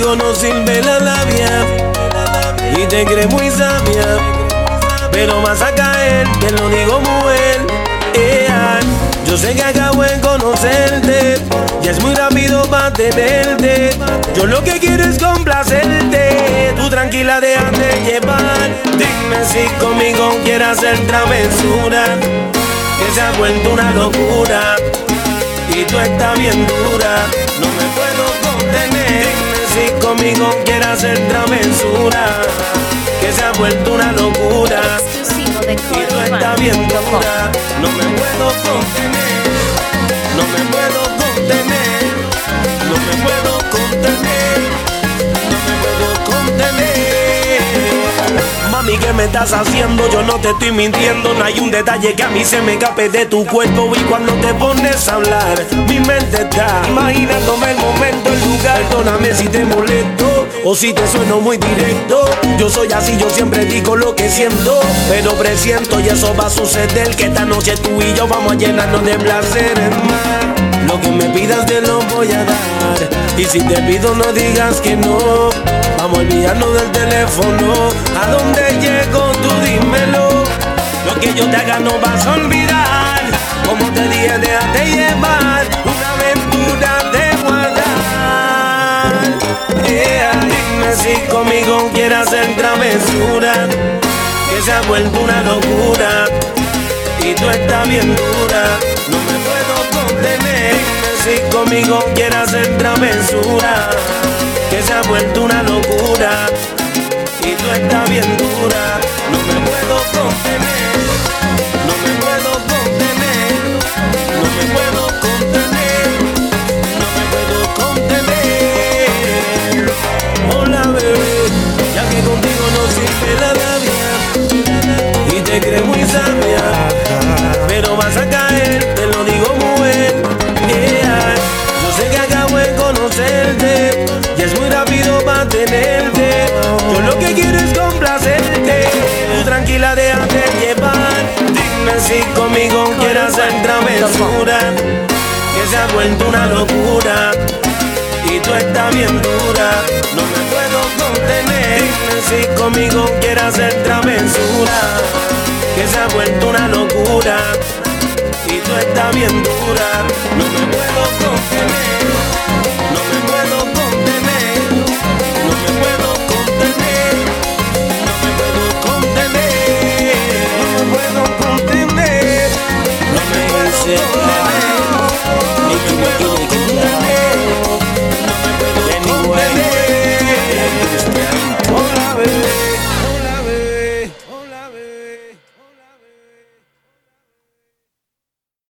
contigo no sirve la labia y te crees muy sabia, pero vas a caer, te lo digo mujer. Yo sé que acabo de conocerte, ya es muy rápido para tenerte. Yo lo que quiero es complacerte, tú tranquila déjate llevar. Dime si conmigo quieres hacer travesura, que se ha vuelto una locura y tú estás bien dura, no me puedo contener. Dime si conmigo quieres hacer travesura, que se ha vuelto una locura y tú estás bien dura, no me puedo contener, no me puedo contener, no me puedo contener, no me puedo contener. Mami, ¿qué me estás haciendo? Yo no te estoy mintiendo, no hay un detalle que a mí se me escape de tu cuerpo. Y cuando te pones a hablar, mi mente está imaginándome el momento, el lugar. Perdóname si te molesto o si te sueno muy directo. Yo soy así, yo siempre digo lo que siento, pero presiento y eso va a suceder, que esta noche tú y yo vamos a llenarnos de placeres más. Lo que me pidas te lo voy a dar, y si te pido no digas que no. Vamos a olvidarnos del teléfono, ¿a dónde llego? Tú dímelo. Lo que yo te haga no vas a olvidar, como te dije déjate llevar, una aventura de guardar. Dime si conmigo quieres hacer travesura, que se ha vuelto una locura y tú estás bien dura, no me puedo contener. Dime si conmigo quieres hacer travesura, que se ha vuelto una locura y tú estás bien dura, no me puedo contener, no me puedo contener, no me puedo contener, no me puedo contener. Hola bebé, ya que contigo no sirve la labia y te crees muy sabia, pero vas a caer, te lo digo mujer. Yo sé que acabo de conocerte, y es muy rápido para tenerte. Yo lo que quiero es complacerte, tú tranquila déjate llevar. Dime si conmigo quieres hacer travesura, que se ha vuelto una locura y tú estás bien dura, no me puedo contener. Dime si conmigo quieres hacer travesura, que se ha vuelto una locura y tú estás bien dura, no me puedo contener, no me puedo contener, no me puedo